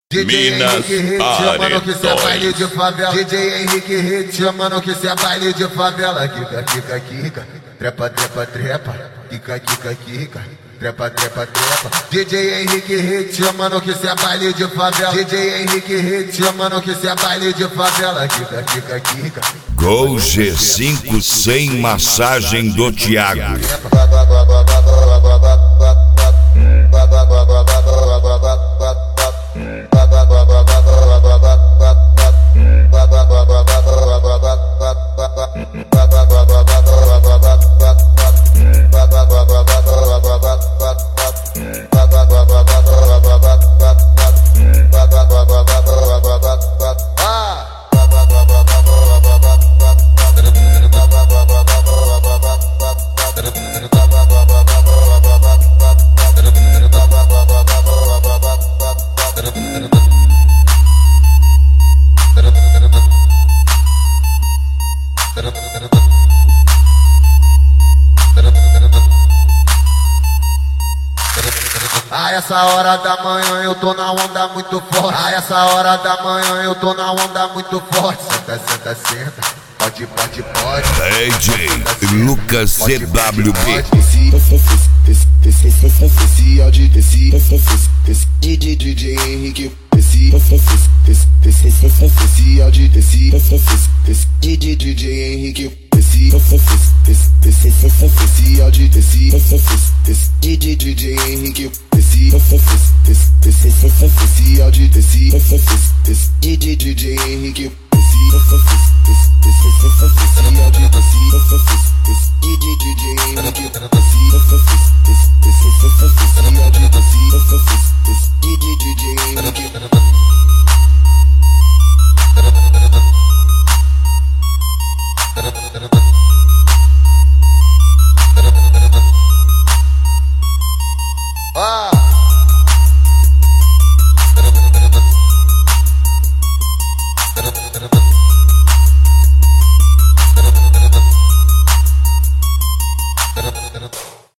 Minas chamando que cê é baile de favela. DJ Henrique Hit chamando que cê é baile de favela. Kika, kika, kika, trepa, trepa, trepa. Kika, kika, kika, trepa, trepa, trepa. DJ Henrique Hit chamando que cê é baile de favela. DJ Henrique Hit chamando que cê é baile de favela. Kika, kika, kika. Gol G5 sem massagem do Thiago. A essa hora da manhã eu tô na onda muito forte. A essa hora da manhã eu tô na onda muito forte. Senta, senta, senta. Pode, pode, pode. DJ Lucas CWB. DJ Henrique. DJ Henrique. DJ Henrique. DJ Henrique. DJ